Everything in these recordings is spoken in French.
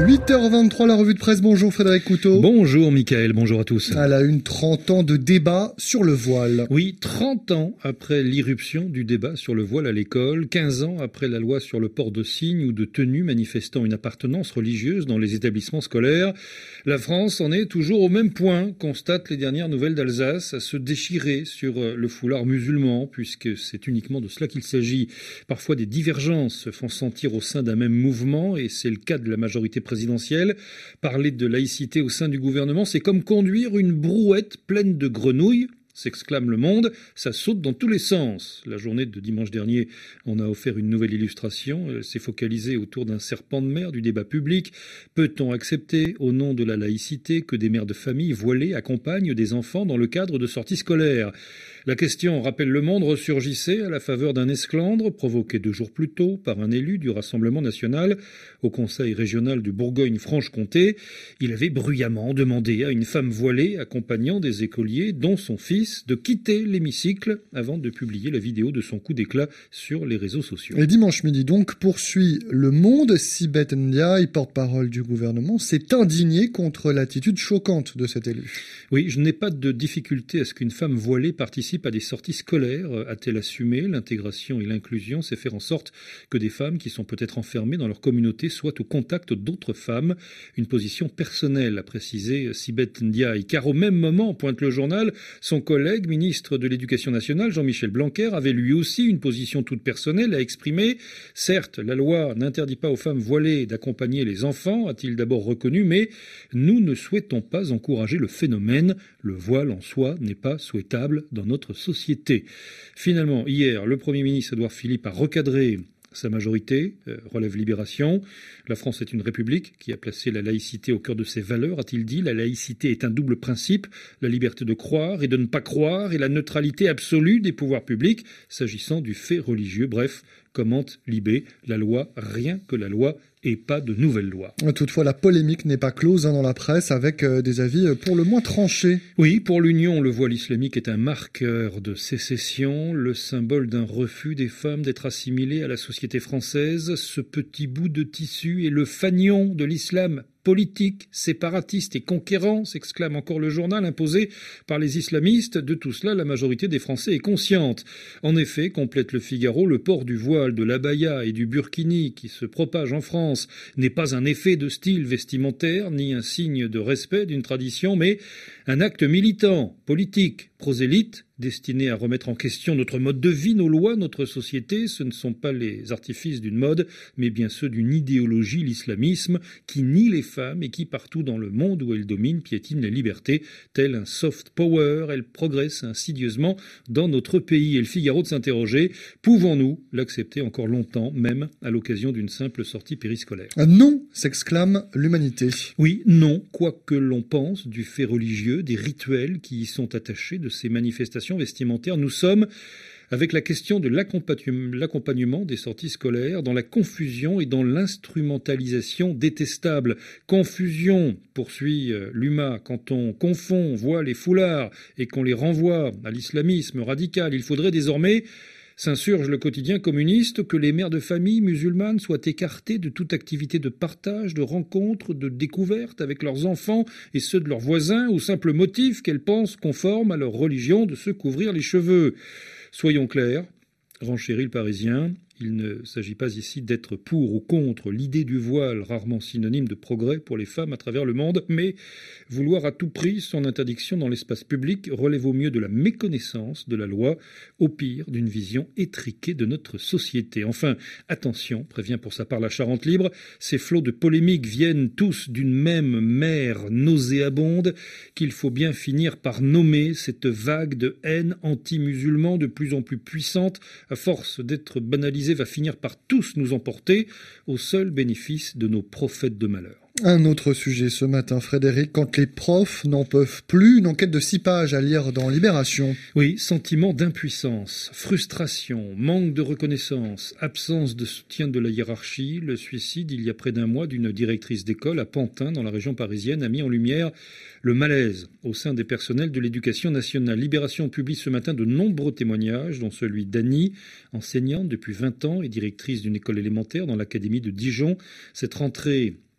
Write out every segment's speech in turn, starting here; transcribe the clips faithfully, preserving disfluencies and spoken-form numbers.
huit heures vingt-trois, la revue de presse. Bonjour Frédéric Couteau. Bonjour Mickaël, bonjour à tous. À la une, trente ans de débat sur le voile. Oui, trente ans après l'irruption du débat sur le voile à l'école, quinze ans après la loi sur le port de signes ou de tenues manifestant une appartenance religieuse dans les établissements scolaires, la France en est toujours au même point, constatent les dernières nouvelles d'Alsace, à se déchirer sur le foulard musulman, puisque c'est uniquement de cela qu'il s'agit. Parfois des divergences se font sentir au sein d'un même mouvement, et c'est le cas de la majorité présidentielle. Parler de laïcité au sein du gouvernement, c'est comme conduire une brouette pleine de grenouilles, s'exclame Le Monde, ça saute dans tous les sens. La journée de dimanche dernier, on a offert une nouvelle illustration. Elle s'est focalisée autour d'un serpent de mer du débat public. Peut-on accepter, au nom de la laïcité, que des mères de famille voilées accompagnent des enfants dans le cadre de sorties scolaires ? La question, rappelle Le Monde, ressurgissait à la faveur d'un esclandre provoqué deux jours plus tôt par un élu du Rassemblement national au Conseil régional du Bourgogne-Franche-Comté. Il avait bruyamment demandé à une femme voilée accompagnant des écoliers, dont son fils, de quitter l'hémicycle avant de publier la vidéo de son coup d'éclat sur les réseaux sociaux. Et dimanche midi donc, poursuit Le Monde. Sibeth Ndiaye, porte-parole du gouvernement, s'est indignée contre l'attitude choquante de cet élu. Oui, je n'ai pas de difficulté à ce qu'une femme voilée participe à des sorties scolaires, a-t-elle assumé. L'intégration et l'inclusion, c'est faire en sorte que des femmes qui sont peut-être enfermées dans leur communauté soient au contact d'autres femmes. Une position personnelle, a précisé Sibeth Ndiaye, car au même moment, pointe le journal, son collègue, ministre de l'Éducation nationale, Jean-Michel Blanquer, avait lui aussi une position toute personnelle à exprimer. Certes, la loi n'interdit pas aux femmes voilées d'accompagner les enfants, a-t-il d'abord reconnu, mais nous ne souhaitons pas encourager le phénomène. Le voile en soi n'est pas souhaitable dans notre société. Finalement, hier, le Premier ministre Édouard Philippe a recadré sa majorité, euh, relève Libération. La France est une république qui a placé la laïcité au cœur de ses valeurs, a-t-il dit. La laïcité est un double principe, la liberté de croire et de ne pas croire et la neutralité absolue des pouvoirs publics s'agissant du fait religieux. Bref, commente Libé, la loi, rien que la loi, et pas de nouvelle loi. Toutefois, la polémique n'est pas close hein, dans la presse, avec euh, des avis euh, pour le moins tranchés. Oui, pour l'Union, le voile islamique est un marqueur de sécession, le symbole d'un refus des femmes d'être assimilées à la société française. Ce petit bout de tissu est le fanion de l'islam politique, séparatiste et conquérant, s'exclame encore le journal, imposé par les islamistes. De tout cela, la majorité des Français est consciente. En effet, complète le Figaro, le port du voile, de l'abaya et du burkini qui se propage en France n'est pas un effet de style vestimentaire, ni un signe de respect d'une tradition, mais un acte militant, politique, prosélyte, destiné à remettre en question notre mode de vie, nos lois, notre société. Ce ne sont pas les artifices d'une mode, mais bien ceux d'une idéologie, l'islamisme, qui nie les femmes et qui, partout dans le monde où elle domine, piétine les libertés. Tel un soft power, elle progresse insidieusement dans notre pays. Et le Figaro de s'interroger, pouvons-nous l'accepter encore longtemps, même à l'occasion d'une simple sortie périscolaire ? Non, s'exclame l'humanité. Oui, non, quoi que l'on pense du fait religieux, des rituels qui y sont attachés, de ces manifestations vestimentaires, nous sommes avec la question de l'accompagnement des sorties scolaires, dans la confusion et dans l'instrumentalisation détestable. Confusion, poursuit l'U M A, quand on confond voile et foulard et qu'on les renvoie à l'islamisme radical. Il faudrait désormais, s'insurge le quotidien communiste, que les mères de famille musulmanes soient écartées de toute activité de partage, de rencontre, de découverte avec leurs enfants et ceux de leurs voisins, au simple motif qu'elles pensent conforme à leur religion de se couvrir les cheveux. Soyons clairs, renchérit le Parisien, il ne s'agit pas ici d'être pour ou contre l'idée du voile, rarement synonyme de progrès pour les femmes à travers le monde, mais vouloir à tout prix son interdiction dans l'espace public relève au mieux de la méconnaissance de la loi, au pire d'une vision étriquée de notre société. Enfin, attention, prévient pour sa part la Charente Libre, ces flots de polémiques viennent tous d'une même mer nauséabonde qu'il faut bien finir par nommer, cette vague de haine anti-musulman de plus en plus puissante, à force d'être banalisée, va finir par tous nous emporter au seul bénéfice de nos prophètes de malheur. Un autre sujet ce matin, Frédéric, quand les profs n'en peuvent plus, une enquête de six pages à lire dans Libération. Oui, sentiment d'impuissance, frustration, manque de reconnaissance, absence de soutien de la hiérarchie. Le suicide, il y a près d'un mois, d'une directrice d'école à Pantin, dans la région parisienne, a mis en lumière le malaise au sein des personnels de l'éducation nationale. Libération publie ce matin de nombreux témoignages, dont celui d'Annie, enseignante depuis vingt ans et directrice d'une école élémentaire dans l'académie de Dijon. Cette rentrée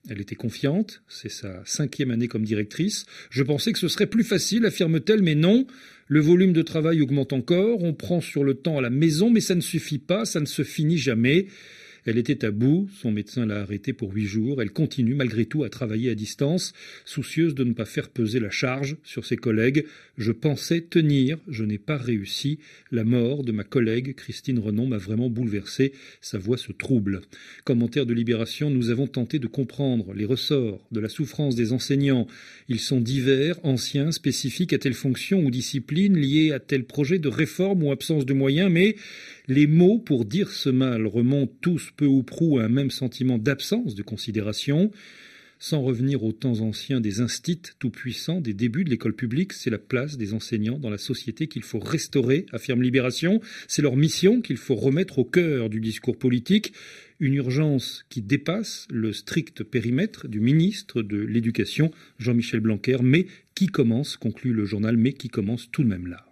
Elle était confiante, c'est sa cinquième année comme directrice. Je pensais que ce serait plus facile, affirme-t-elle, mais non. Le volume de travail augmente encore, on prend sur le temps à la maison, mais ça ne suffit pas, ça ne se finit jamais. Elle était à bout, son médecin l'a arrêtée pour huit jours. Elle continue malgré tout à travailler à distance, soucieuse de ne pas faire peser la charge sur ses collègues. Je pensais tenir, je n'ai pas réussi. La mort de ma collègue Christine Renon m'a vraiment bouleversé. Sa voix se trouble. Commentaire de Libération, nous avons tenté de comprendre les ressorts de la souffrance des enseignants. Ils sont divers, anciens, spécifiques à telle fonction ou discipline, liés à tel projet de réforme ou absence de moyens, mais les mots pour dire ce mal remontent tous peu ou prou à un même sentiment d'absence de considération. Sans revenir aux temps anciens des instits tout-puissants des débuts de l'école publique, c'est la place des enseignants dans la société qu'il faut restaurer, affirme Libération. C'est leur mission qu'il faut remettre au cœur du discours politique. Une urgence qui dépasse le strict périmètre du ministre de l'Éducation, Jean-Michel Blanquer, mais qui commence, conclut le journal, mais qui commence tout de même là.